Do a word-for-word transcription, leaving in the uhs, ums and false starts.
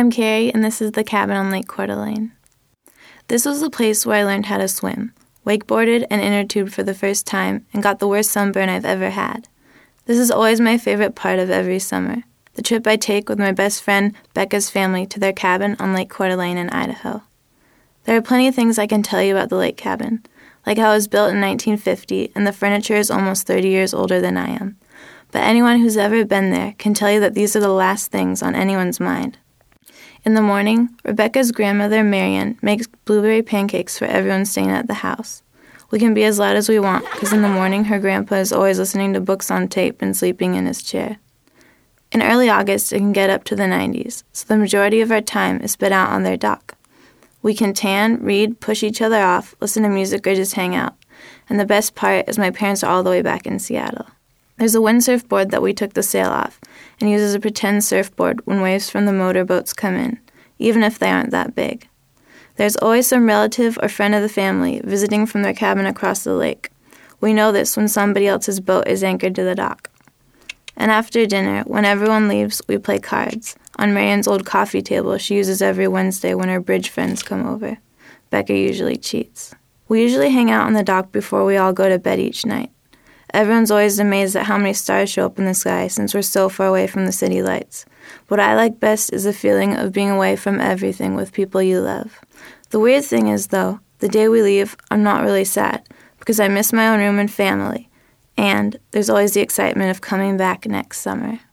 I'm Carrie, and this is The Cabin on Lake Coeur d'Alene. This was the place where I learned how to swim, wakeboarded and inner tubed for the first time, and got the worst sunburn I've ever had. This is always my favorite part of every summer, the trip I take with my best friend Becca's family to their cabin on Lake Coeur d'Alene in Idaho. There are plenty of things I can tell you about the lake cabin, like how it was built in nineteen fifty and the furniture is almost thirty years older than I am. But anyone who's ever been there can tell you that these are the last things on anyone's mind. In the morning, Rebecca's grandmother, Marian, makes blueberry pancakes for everyone staying at the house. We can be as loud as we want, because in the morning her grandpa is always listening to books on tape and sleeping in his chair. In early August, it can get up to the nineties, so the majority of our time is spent out on their dock. We can tan, read, push each other off, listen to music, or just hang out. And the best part is my parents are all the way back in Seattle. There's a windsurf board that we took the sail off and use as a pretend surfboard when waves from the motorboats come in, even if they aren't that big. There's always some relative or friend of the family visiting from their cabin across the lake. We know this when somebody else's boat is anchored to the dock. And after dinner, when everyone leaves, we play cards on Marian's old coffee table she uses every Wednesday when her bridge friends come over. Becca usually cheats. We usually hang out on the dock before we all go to bed each night. Everyone's always amazed at how many stars show up in the sky since we're so far away from the city lights. What I like best is the feeling of being away from everything with people you love. The weird thing is, though, the day we leave, I'm not really sad, because I miss my own room and family, and there's always the excitement of coming back next summer.